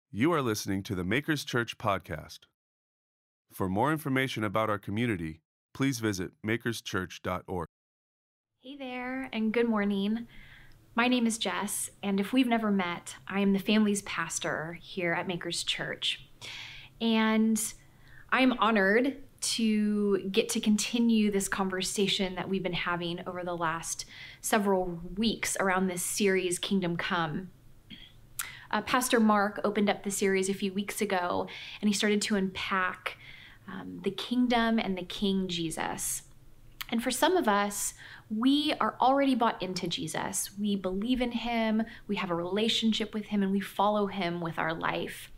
You are listening to the Makers Church podcast. For more information about our community, please visit makerschurch.org. Hey there, and good morning. My name is Jess, and if we've never met, I am the family's pastor here at Makers Church. And I am honored to get to continue this conversation that we've been having over the last several weeks around this series, Kingdom Come. Pastor Mark opened up the series a few weeks ago, and he started to unpack the kingdom and the King Jesus. And for some of us, we are already bought into Jesus. We believe in him, we have a relationship with him, and we follow him with our life.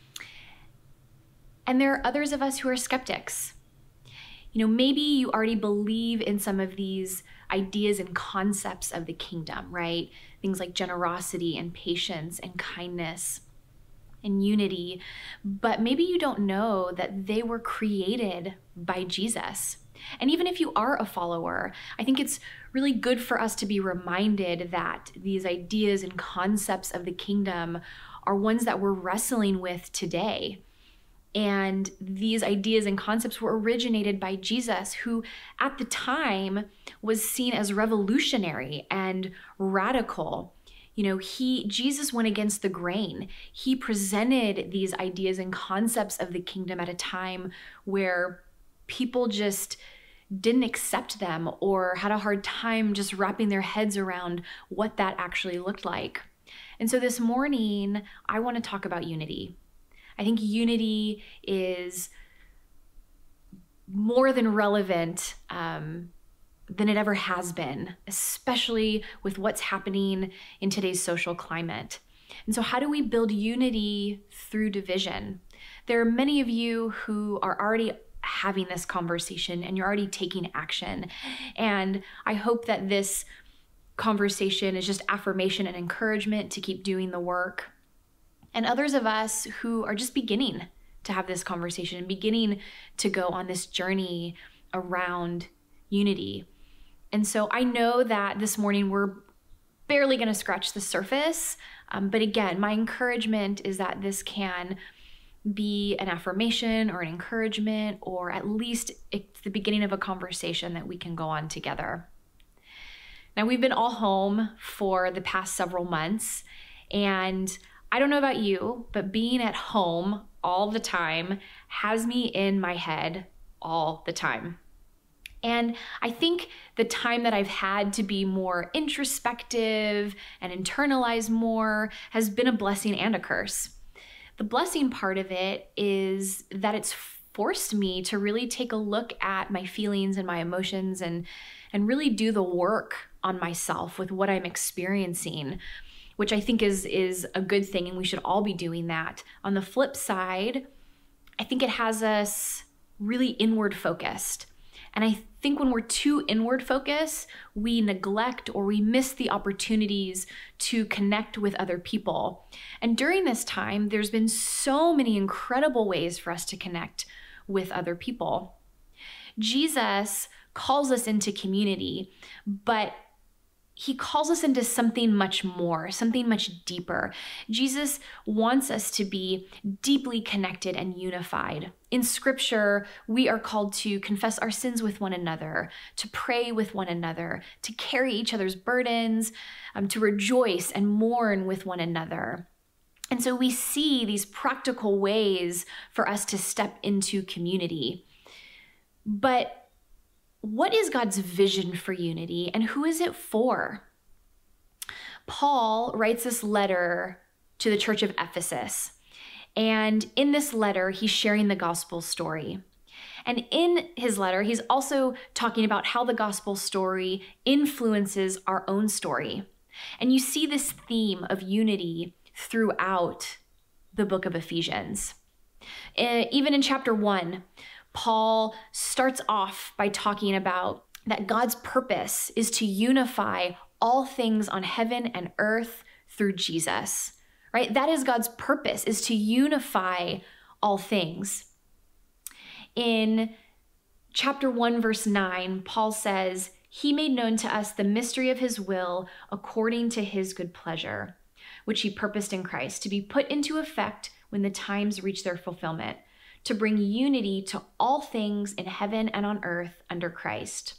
And there are others of us who are skeptics. You know, maybe you already believe in some of these ideas and concepts of the kingdom, right? Things like generosity and patience and kindness and unity, but maybe you don't know that they were created by Jesus. And even if you are a follower, I think it's really good for us to be reminded that these ideas and concepts of the kingdom are ones that we're wrestling with today. And these ideas and concepts were originated by Jesus, who at the time was seen as revolutionary and radical. You know, Jesus went against the grain. He presented these ideas and concepts of the kingdom at a time where people just didn't accept them or had a hard time just wrapping their heads around what that actually looked like. And so this morning, I want to talk about unity. I think unity is more than relevant than it ever has been, especially with what's happening in today's social climate. And so how do we build unity through division? There are many of you who are already having this conversation and you're already taking action. And I hope that this conversation is just affirmation and encouragement to keep doing the work. And others of us who are just beginning to have this conversation and beginning to go on this journey around unity. And so I know that this morning we're barely going to scratch the surface. But again, my encouragement is that this can be an affirmation or an encouragement, or at least it's the beginning of a conversation that we can go on together. Now, we've been all home for the past several months, and I don't know about you, but being at home all the time has me in my head all the time. And I think the time that I've had to be more introspective and internalize more has been a blessing and a curse. The blessing part of it is that it's forced me to really take a look at my feelings and my emotions and really do the work on myself with what I'm experiencing, which I think is a good thing, and we should all be doing that. On the flip side, I think it has us really inward focused. And I think when we're too inward focused, we neglect or we miss the opportunities to connect with other people. And during this time, there's been so many incredible ways for us to connect with other people. Jesus calls us into community, but he calls us into something much more, something much deeper. Jesus wants us to be deeply connected and unified. In Scripture, we are called to confess our sins with one another, to pray with one another, to carry each other's burdens, to rejoice and mourn with one another. And so we see these practical ways for us to step into community. But what is God's vision for unity, and who is it for? Paul writes this letter to the church of Ephesus. And in this letter, he's sharing the gospel story. And in his letter, he's also talking about how the gospel story influences our own story. And you see this theme of unity throughout the book of Ephesians. Even in chapter 1, Paul starts off by talking about that God's purpose is to unify all things on heaven and earth through Jesus, right? That is God's purpose, is to unify all things. In chapter 1, verse 9, Paul says, "He made known to us the mystery of his will according to his good pleasure, which he purposed in Christ, to be put into effect when the times reach their fulfillment, to bring unity to all things in heaven and on earth under Christ.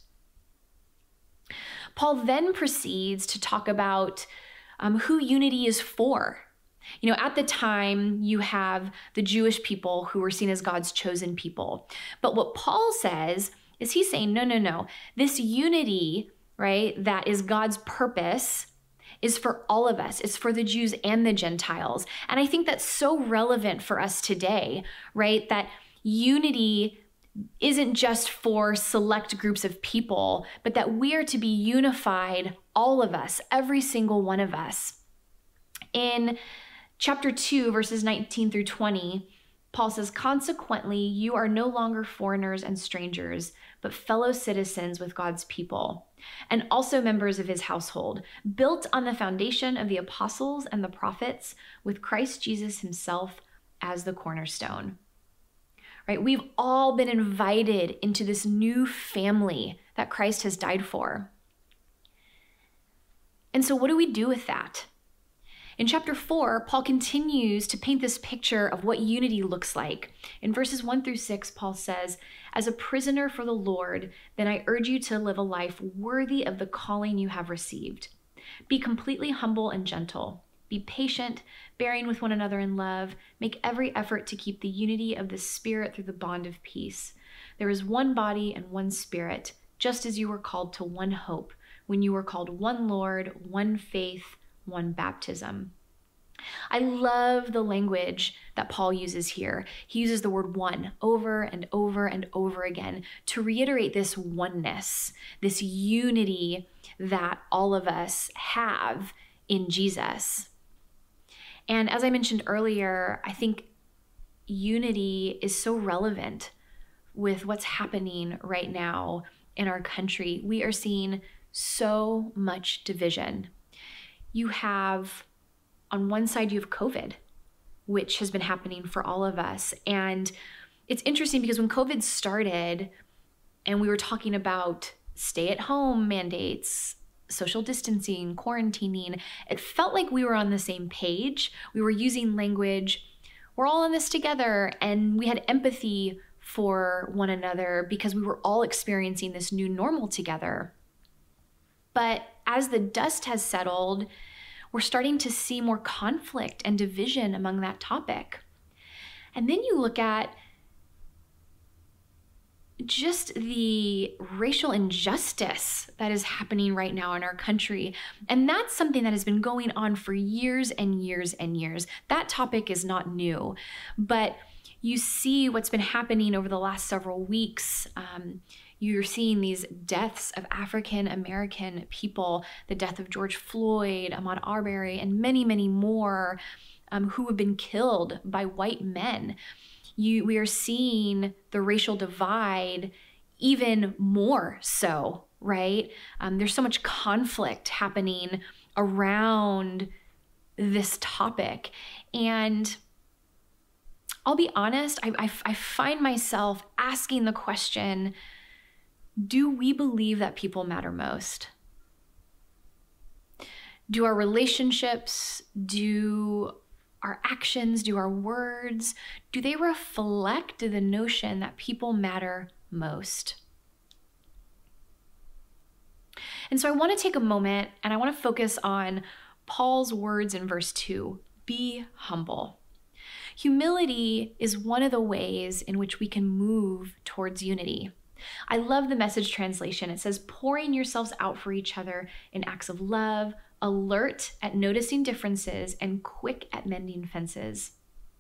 Paul then proceeds to talk about who unity is for. You know, at the time, you have the Jewish people who were seen as God's chosen people. But what Paul says is he's saying, no. This unity, right, that is God's purpose is for all of us. It's for the Jews and the Gentiles. And I think that's so relevant for us today, right? That unity isn't just for select groups of people, but that we are to be unified, all of us, every single one of us. In chapter 2, verses 19 through 20, Paul says, "Consequently, you are no longer foreigners and strangers, but fellow citizens with God's people, and also members of his household, built on the foundation of the apostles and the prophets, with Christ Jesus himself as the cornerstone." Right? We've all been invited into this new family that Christ has died for. And so what do we do with that? In chapter 4, Paul continues to paint this picture of what unity looks like. In verses 1 through 6, Paul says, "As a prisoner for the Lord, then I urge you to live a life worthy of the calling you have received. Be completely humble and gentle. Be patient, bearing with one another in love. Make every effort to keep the unity of the Spirit through the bond of peace. There is one body and one Spirit, just as you were called to one hope, when you were called one Lord, one faith, one baptism." I love the language that Paul uses here. He uses the word one over and over and over again to reiterate this oneness, this unity that all of us have in Jesus. And as I mentioned earlier, I think unity is so relevant with what's happening right now in our country. We are seeing so much division. You have, on one side, you have COVID, which has been happening for all of us. And it's interesting because when COVID started and we were talking about stay-at-home mandates, social distancing, quarantining, it felt like we were on the same page. We were using language, we're all in this together, and we had empathy for one another because we were all experiencing this new normal together. But as the dust has settled, we're starting to see more conflict and division among that topic. And then you look at just the racial injustice that is happening right now in our country. And that's something that has been going on for years and years and years. That topic is not new, but you see what's been happening over the last several weeks. You're seeing these deaths of African American people, the death of George Floyd, Ahmaud Arbery, and many, many more who have been killed by white men. We are seeing the racial divide even more so, right? There's so much conflict happening around this topic. And I'll be honest, I find myself asking the question, do we believe that people matter most? Do our relationships, do our actions, do our words, do they reflect the notion that people matter most? And so I want to take a moment and I want to focus on Paul's words in verse 2, be humble. Humility is one of the ways in which we can move towards unity. I love the Message translation. It says, pouring yourselves out for each other in acts of love, alert at noticing differences, and quick at mending fences.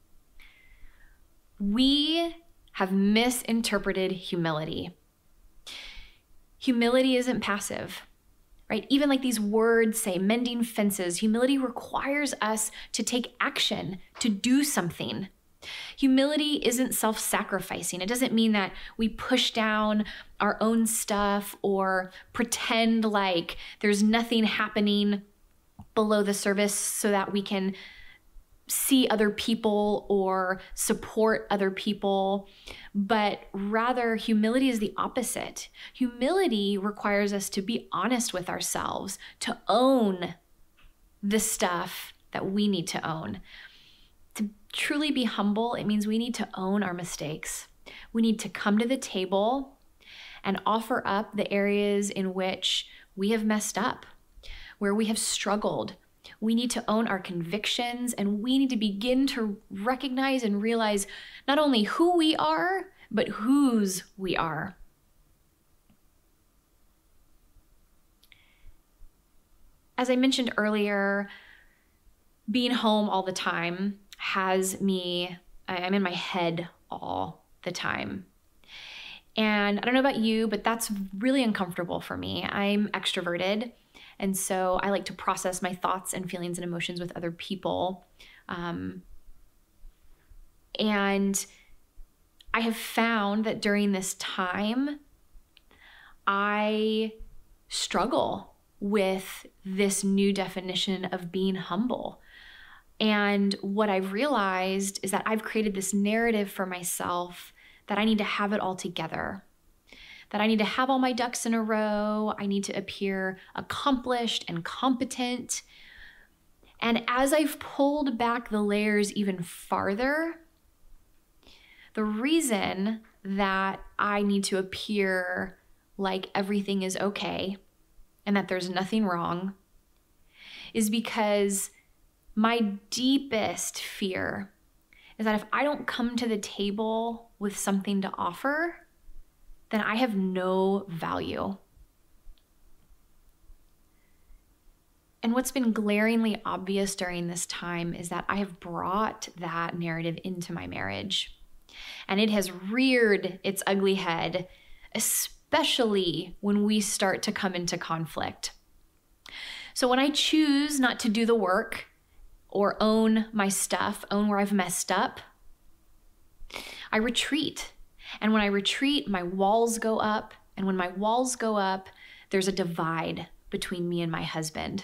We have misinterpreted humility. Humility isn't passive, right? Even like these words say, mending fences, humility requires us to take action, to do something. Humility isn't self-sacrificing. It doesn't mean that we push down our own stuff or pretend like there's nothing happening below the surface so that we can see other people or support other people. But rather, humility is the opposite. Humility requires us to be honest with ourselves, to own the stuff that we need to own, to truly be humble, it means we need to own our mistakes. We need to come to the table and offer up the areas in which we have messed up, where we have struggled. We need to own our convictions, and we need to begin to recognize and realize not only who we are, but whose we are. As I mentioned earlier, being home all the time has me, I'm in my head all the time. And I don't know about you, but that's really uncomfortable for me. I'm extroverted, and so I like to process my thoughts and feelings and emotions with other people. And I have found that during this time, I struggle with this new definition of being humble. And what I've realized is that I've created this narrative for myself that I need to have it all together, that I need to have all my ducks in a row. I need to appear accomplished and competent. And as I've pulled back the layers even farther, the reason that I need to appear like everything is okay and that there's nothing wrong is because my deepest fear is that if I don't come to the table with something to offer, then I have no value. And what's been glaringly obvious during this time is that I have brought that narrative into my marriage. And it has reared its ugly head, especially when we start to come into conflict. So when I choose not to do the work or own my stuff, own where I've messed up, I retreat. And when I retreat, my walls go up. And when my walls go up, there's a divide between me and my husband.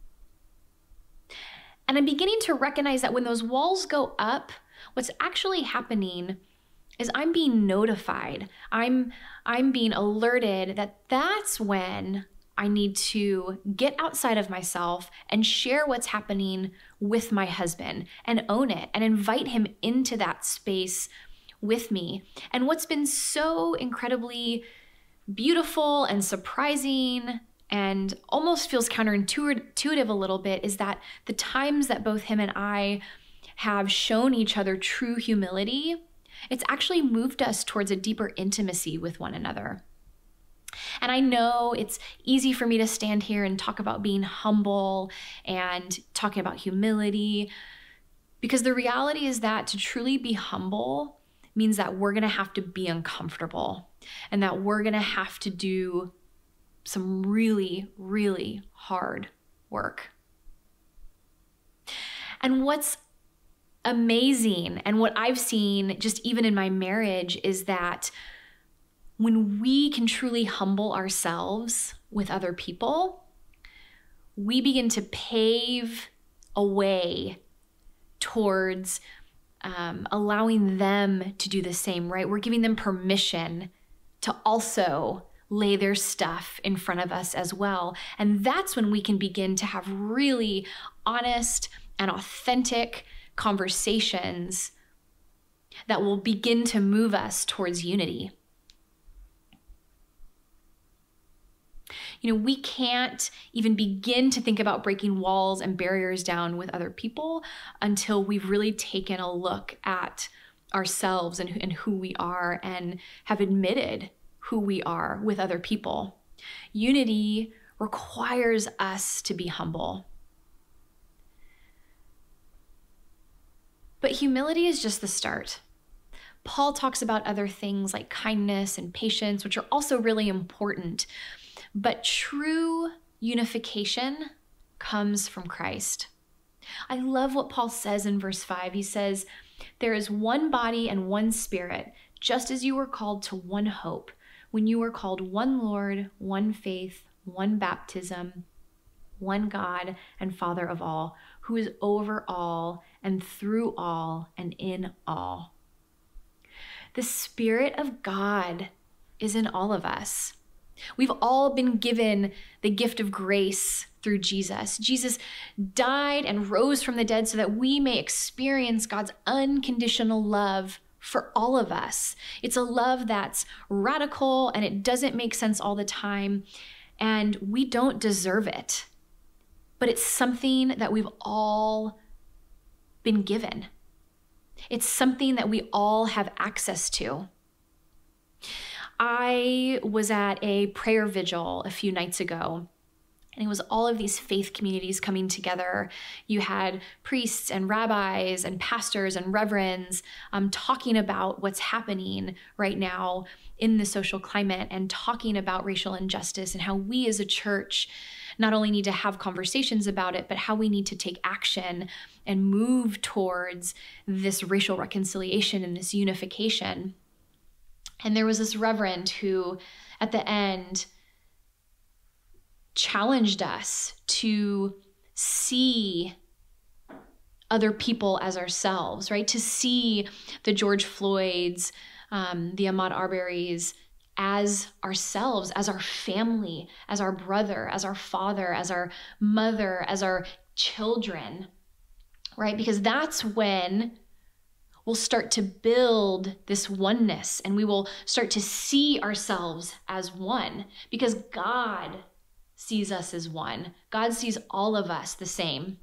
And I'm beginning to recognize that when those walls go up, what's actually happening is I'm being notified. I'm being alerted that that's when I need to get outside of myself and share what's happening with my husband and own it and invite him into that space with me. And what's been so incredibly beautiful and surprising and almost feels counterintuitive a little bit is that the times that both him and I have shown each other true humility, it's actually moved us towards a deeper intimacy with one another. And I know it's easy for me to stand here and talk about being humble and talking about humility, because the reality is that to truly be humble means that we're going to have to be uncomfortable and that we're going to have to do some really, really hard work. And what's amazing and what I've seen just even in my marriage is that when we can truly humble ourselves with other people, we begin to pave a way towards allowing them to do the same, right? We're giving them permission to also lay their stuff in front of us as well. And that's when we can begin to have really honest and authentic conversations that will begin to move us towards unity. You know, we can't even begin to think about breaking walls and barriers down with other people until we've really taken a look at ourselves and who we are and have admitted who we are with other people. Unity requires us to be humble. But humility is just the start. Paul talks about other things like kindness and patience, which are also really important. But true unification comes from Christ. I love what Paul says in verse 5. He says, "There is one body and one spirit, just as you were called to one hope, when you were called one Lord, one faith, one baptism, one God and Father of all, who is over all and through all and in all." The Spirit of God is in all of us. We've all been given the gift of grace through Jesus. Jesus died and rose from the dead so that we may experience God's unconditional love for all of us. It's a love that's radical and it doesn't make sense all the time, and we don't deserve it. But it's something that we've all been given. It's something that we all have access to. I was at a prayer vigil a few nights ago, and it was all of these faith communities coming together. You had priests and rabbis and pastors and reverends talking about what's happening right now in the social climate and talking about racial injustice and how we as a church not only need to have conversations about it, but how we need to take action and move towards this racial reconciliation and this unification. And there was this reverend who, at the end, challenged us to see other people as ourselves, right? To see the George Floyds, the Ahmaud Arbery's as ourselves, as our family, as our brother, as our father, as our mother, as our children, right? Because that's when we'll start to build this oneness and we will start to see ourselves as one, because God sees us as one. God sees all of us the same.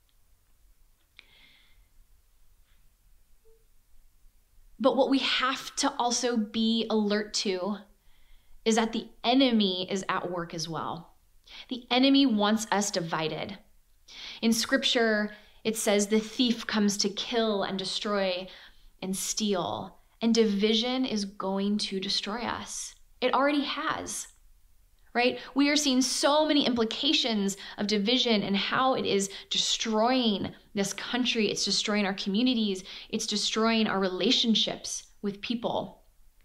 But what we have to also be alert to is that the enemy is at work as well. The enemy wants us divided. In scripture, it says the thief comes to kill and destroy and steal, and division is going to destroy us. It already has, right? We are seeing so many implications of division and how it is destroying this country. It's destroying our communities. It's destroying our relationships with people.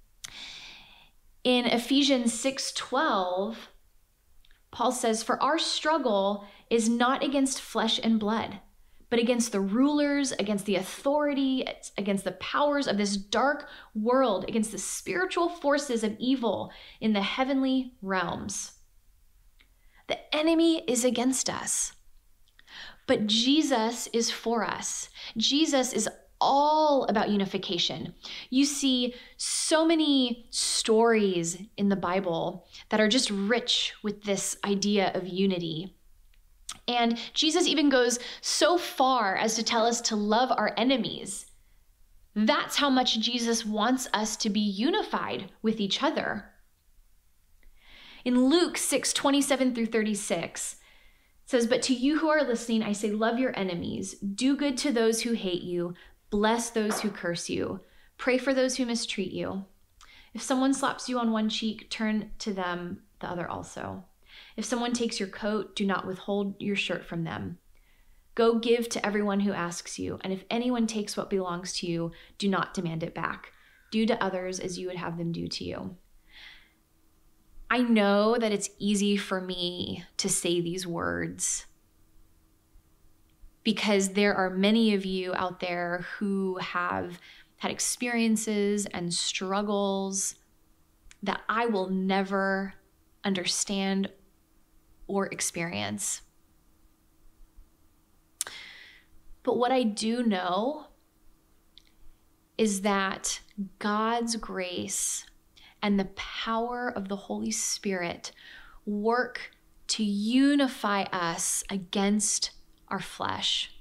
In Ephesians 6:12, Paul says, "For our struggle is not against flesh and blood, but against the rulers, against the authority, against the powers of this dark world, against the spiritual forces of evil in the heavenly realms." The enemy is against us, but Jesus is for us. Jesus is all about unification. You see so many stories in the Bible that are just rich with this idea of unity. And Jesus even goes so far as to tell us to love our enemies. That's how much Jesus wants us to be unified with each other. In Luke 6:27 through 36, it says, "But to you who are listening, I say, love your enemies, do good to those who hate you, bless those who curse you, pray for those who mistreat you. If someone slaps you on one cheek, turn to them the other also. If someone takes your coat, do not withhold your shirt from them. Go give to everyone who asks you, and if anyone takes what belongs to you, do not demand it back. Do to others as you would have them do to you." I know that it's easy for me to say these words because there are many of you out there who have had experiences and struggles that I will never understand or experience. But what I do know is that God's grace and the power of the Holy Spirit work to unify us against our flesh.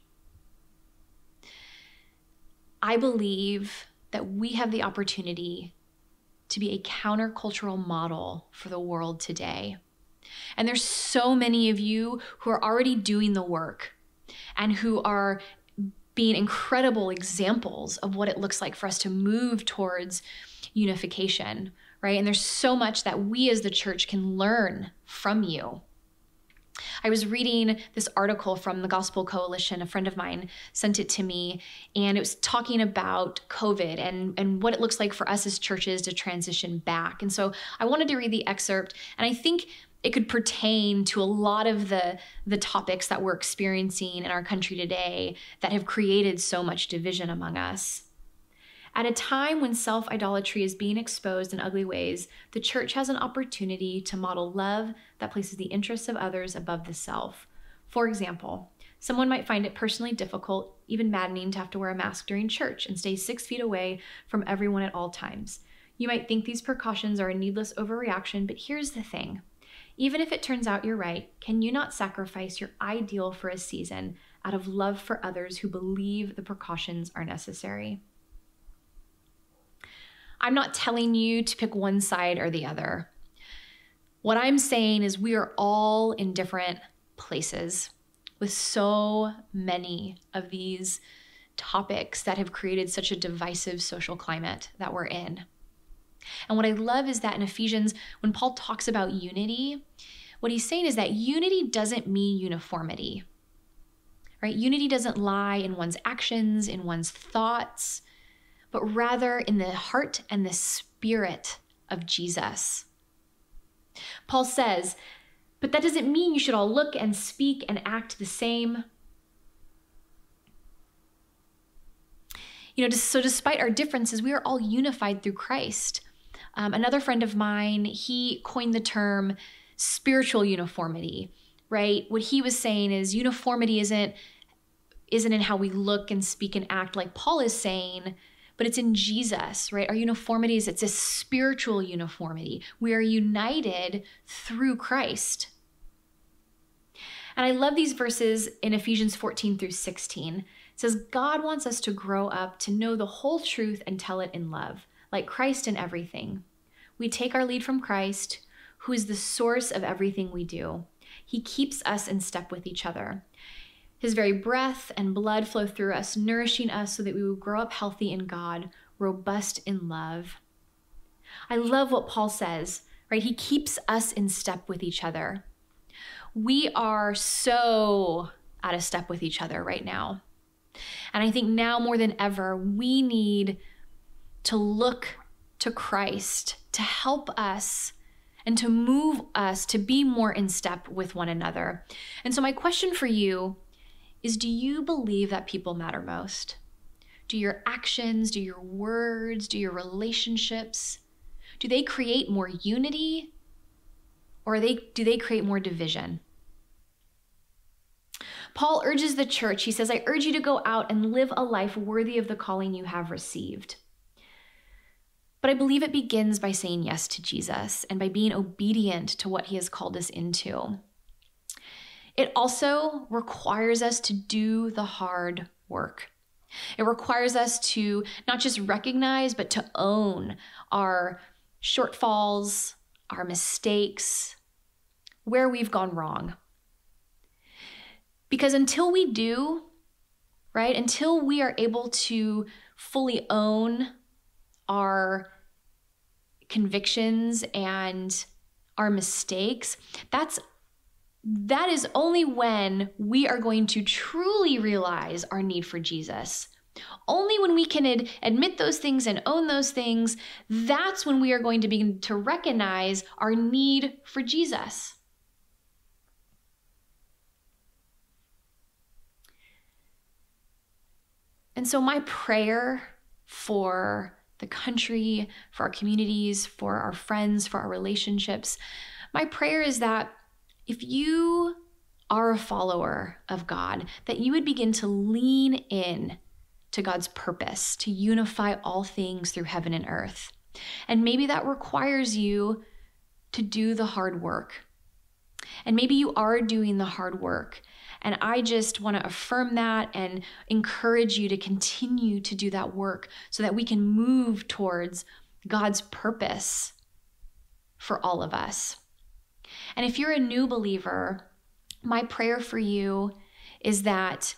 I believe that we have the opportunity to be a countercultural model for the world today. And there's so many of you who are already doing the work and who are being incredible examples of what it looks like for us to move towards unification, right? And there's so much that we as the church can learn from you. I was reading this article from the Gospel Coalition. A friend of mine sent it to me, and it was talking about COVID and what it looks like for us as churches to transition back. And so I wanted to read the excerpt, and I think it could pertain to a lot of the topics that we're experiencing in our country today that have created so much division among us. At a time when self-idolatry is being exposed in ugly ways, the church has an opportunity to model love that places the interests of others above the self. For example, someone might find it personally difficult, even maddening, to have to wear a mask during church and stay 6 feet away from everyone at all times. You might think these precautions are a needless overreaction, but here's the thing. Even if it turns out you're right, can you not sacrifice your ideal for a season out of love for others who believe the precautions are necessary? I'm not telling you to pick one side or the other. What I'm saying is we are all in different places with so many of these topics that have created such a divisive social climate that we're in. And what I love is that in Ephesians, when Paul talks about unity, what he's saying is that unity doesn't mean uniformity, right? Unity doesn't lie in one's actions, in one's thoughts, but rather in the heart and the spirit of Jesus. Paul says, but that doesn't mean you should all look and speak and act the same. So despite our differences, we are all unified through Christ. Another friend of mine, he coined the term spiritual uniformity, right? What he was saying is uniformity isn't in how we look and speak and act like Paul is saying, but it's in Jesus, right? Our uniformity it's a spiritual uniformity. We are united through Christ. And I love these verses in Ephesians 14 through 16. It says, God wants us to grow up to know the whole truth and tell it in love, like Christ in everything. We take our lead from Christ, who is the source of everything we do. He keeps us in step with each other. His very breath and blood flow through us, nourishing us so that we will grow up healthy in God, robust in love. I love what Paul says, right? He keeps us in step with each other. We are so out of step with each other right now. And I think now more than ever, we need to look to Christ to help us and to move us to be more in step with one another. And so my question for you is, do you believe that people matter most? Do your actions, do your words, do your relationships, do they create more unity, or do they create more division? Paul urges the church, he says, I urge you to go out and live a life worthy of the calling you have received. But I believe it begins by saying yes to Jesus and by being obedient to what he has called us into. It also requires us to do the hard work. It requires us to not just recognize, but to own our shortfalls, our mistakes, where we've gone wrong. Because until we do, right, until we are able to fully own our convictions and our mistakes, that is only when we are going to truly realize our need for Jesus. Only when we can admit those things and own those things, that's when we are going to begin to recognize our need for Jesus. And so my prayer for the country, for our communities, for our friends, for our relationships, my prayer is that if you are a follower of God, that you would begin to lean in to God's purpose to unify all things through heaven and earth. And maybe that requires you to do the hard work. And maybe you are doing the hard work. And I just want to affirm that and encourage you to continue to do that work so that we can move towards God's purpose for all of us. And if you're a new believer, my prayer for you is that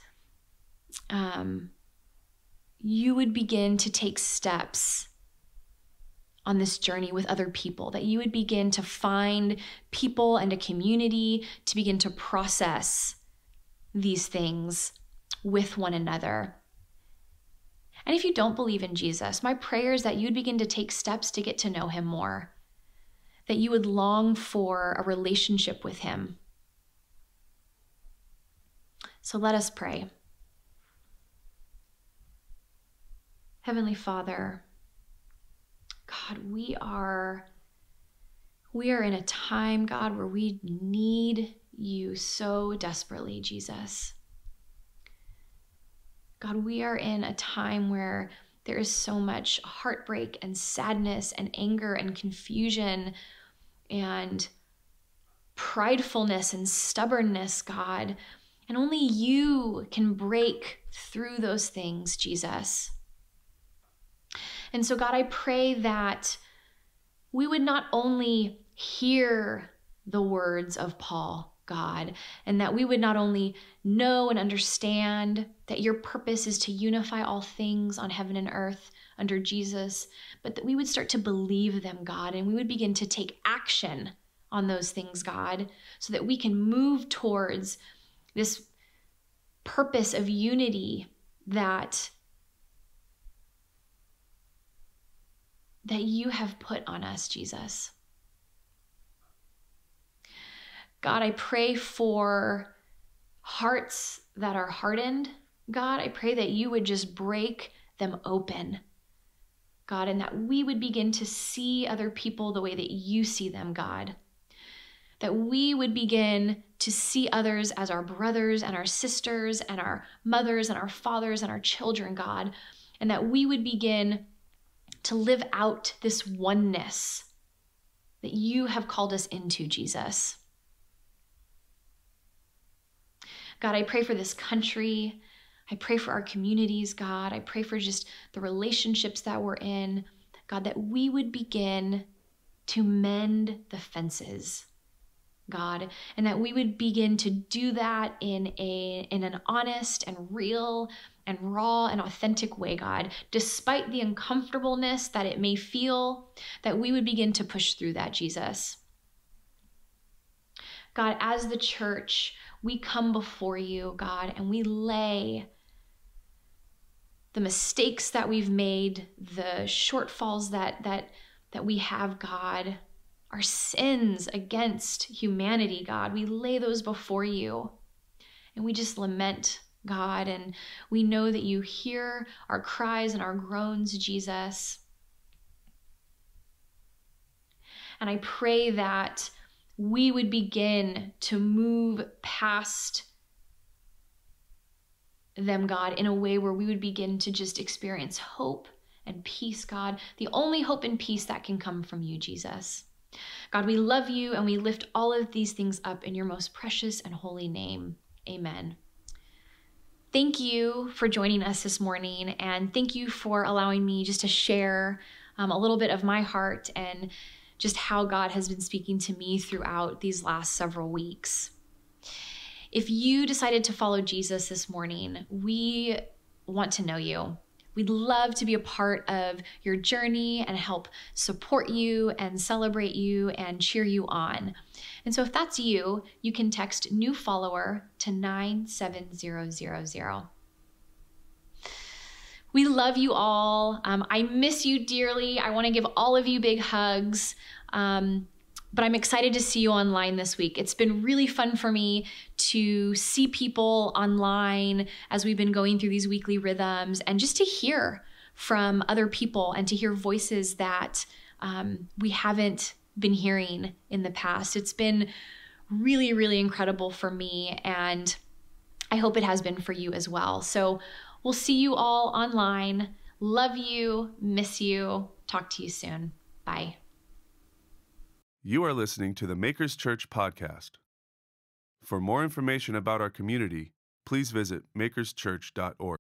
you would begin to take steps on this journey with other people, that you would begin to find people and a community to begin to process these things with one another. And if you don't believe in Jesus, my prayer is that you'd begin to take steps to get to know him more, that you would long for a relationship with him. So let us pray. Heavenly Father, God, we are in a time, God, where we need you so desperately, Jesus. God, we are in a time where there is so much heartbreak and sadness and anger and confusion and pridefulness and stubbornness, God. And only you can break through those things, Jesus. And so, God, I pray that we would not only hear the words of Paul, God, and that we would not only know and understand that your purpose is to unify all things on heaven and earth under Jesus, but that we would start to believe them, God, and we would begin to take action on those things, God, so that we can move towards this purpose of unity that you have put on us, Jesus. God, I pray for hearts that are hardened. God, I pray that you would just break them open, God, and that we would begin to see other people the way that you see them, God. That we would begin to see others as our brothers and our sisters and our mothers and our fathers and our children, God, and that we would begin to live out this oneness that you have called us into, Jesus. God, I pray for this country. I pray for our communities, God. I pray for just the relationships that we're in, God, that we would begin to mend the fences, God, and that we would begin to do that in an honest and real and raw and authentic way, God, despite the uncomfortableness that it may feel, that we would begin to push through that, Jesus. God, as the church, we come before you, God, and we lay the mistakes that we've made, the shortfalls that we have, God, our sins against humanity, God. We lay those before you, and we just lament, God, and we know that you hear our cries and our groans, Jesus. And I pray that we would begin to move past them, God, in a way where we would begin to just experience hope and peace, God, the only hope and peace that can come from you, Jesus. God, we love you and we lift all of these things up in your most precious and holy name. Amen. Thank you for joining us this morning, and thank you for allowing me just to share a little bit of my heart and just how God has been speaking to me throughout these last several weeks. If you decided to follow Jesus this morning, we want to know you. We'd love to be a part of your journey and help support you and celebrate you and cheer you on. And so if that's you, you can text new follower to 97000. We love you all. I miss you dearly. I want to give all of you big hugs. But I'm excited to see you online this week. It's been really fun for me to see people online as we've been going through these weekly rhythms, and just to hear from other people and to hear voices that we haven't been hearing in the past. It's been really, really incredible for me, and I hope it has been for you as well. So we'll see you all online. Love you, miss you. Talk to you soon. Bye. You are listening to the Makers Church podcast. For more information about our community, please visit makerschurch.org.